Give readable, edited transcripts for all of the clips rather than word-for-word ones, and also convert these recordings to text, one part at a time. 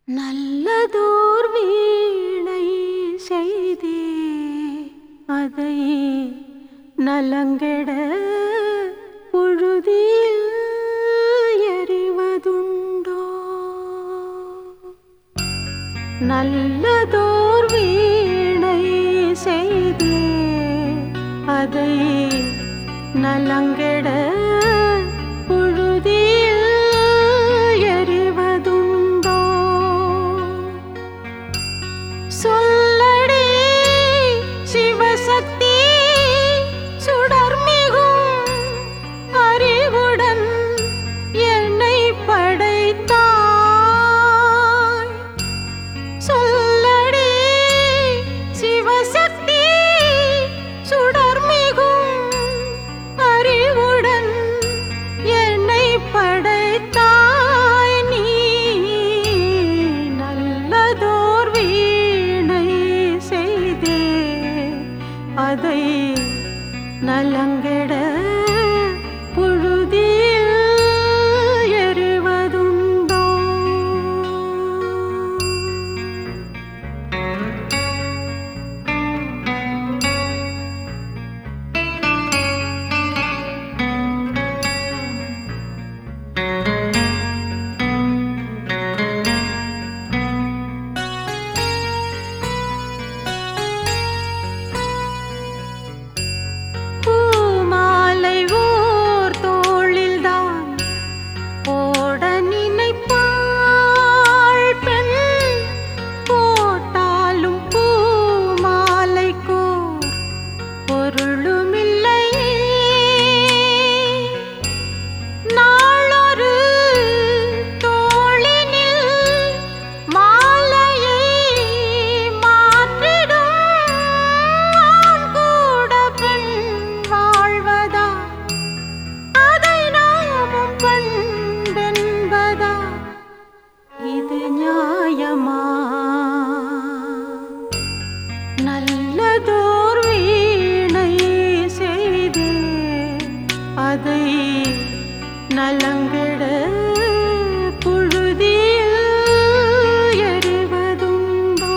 நல்லதோர் வீணை செய்தே அதை நலங்கெட புழுதியில் எறிவதுண்டோ? நல்லதோர் வீணை செய்தே அதை நலங்கெட புழுதியில் எறிவதுண்டோ? சொல்லடி சிவசக்தி சுடர்மிகும் அறிவுடன் என்னை படைத்தாய். சொல்லடி சிவசக்தி சுடர்மிகும் அறிவுடன் என்னை படைத்தாய். நீ நல்லதோர் வீணை செய்தே அதை நலங்கெட புழுதியில் எறிவதுண்டோ? நல்லதோர் வீணை செய்தே அதை நலங்கெட புழுதியில் எறிவதுண்டோ?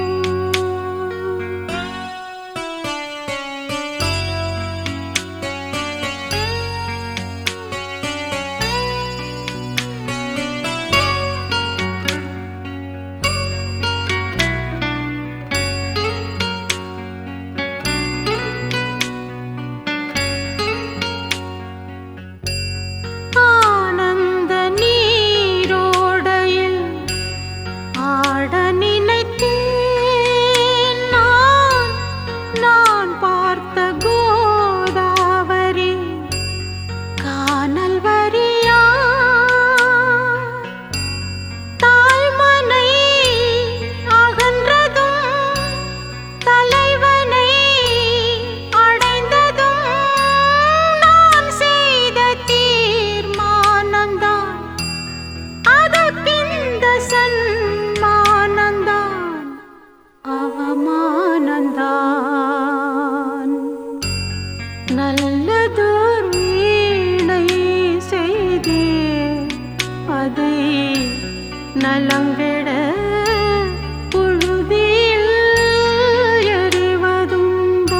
நல்லதோர் வீணை செய்தே அதை நலங்கெட புழுதியில் எறிவதுண்டோ?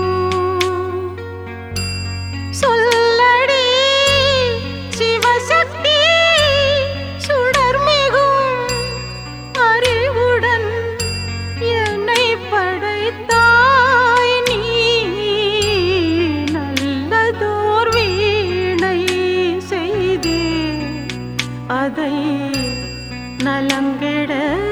சொல்லடி சிவசக்தி சுடர்மிகும் அறிவுடன் என்னை படைத்தாய். நீ நல்லதோர் வீணை செய்தே அதை நலங்கெட